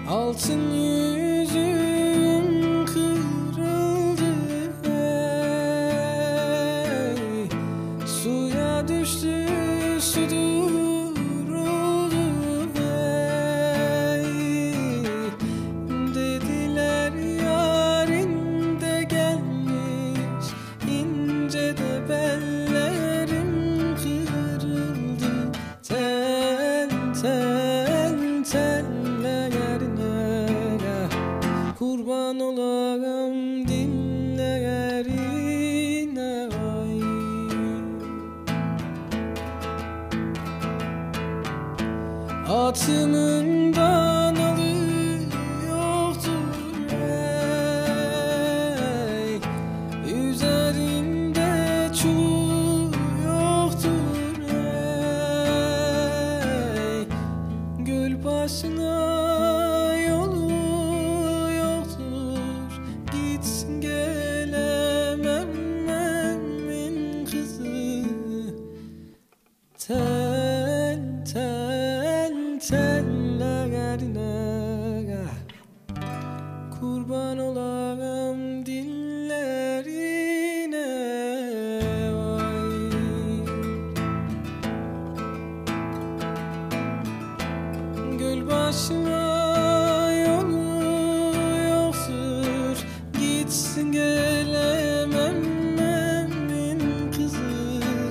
Altın yüzüm kırıldı, ey. Suya düştü, su duruldu, ey. Dediler yarın de gelmiş, ince de bellerim kırıldı. Tel tel tellerine kurban olayım dillerine, ay. Atımın danalı yoktur, ey. Üzerinde çuğ yoktur, ey. Göl başına yolu yoktur, gitsin gelemem emin kızı. Tel tel tellerine kurban olayım dillerine, vay. Göl başına yolu yoktur, gitsin gelemem emin kızı.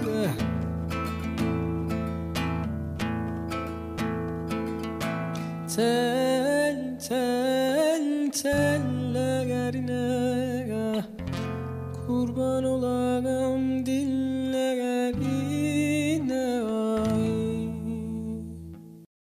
Tel tel tellerine kurban olayım